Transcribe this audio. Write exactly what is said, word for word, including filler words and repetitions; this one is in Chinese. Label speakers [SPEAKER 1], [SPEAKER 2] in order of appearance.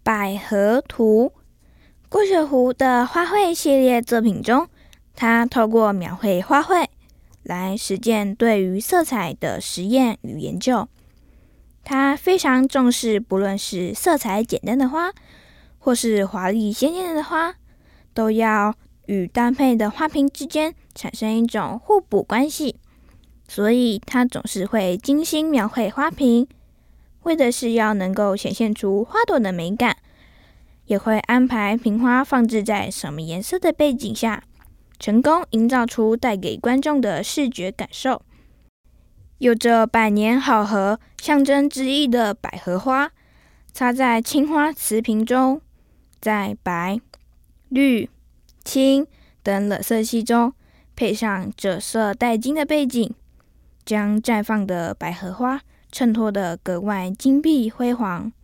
[SPEAKER 1] 百合图。顾雪湖的花卉系列作品中，他透过描绘花卉来实践对于色彩的实验与研究。他非常重视不论是色彩简单的花，或是华丽鲜艳的花，都要与搭配的花瓶之间产生一种互补关系。所以他总是会精心描绘花瓶，为的是要能够显现出花朵的美感，也会安排瓶花放置在什么颜色的背景下，成功营造出带给观众的视觉感受。有着百年好合象征之意的百合花，插在青花瓷瓶中，在白、绿、青等冷色系中配上赭色带金的背景，将绽放的百合花衬托得格外金碧辉煌。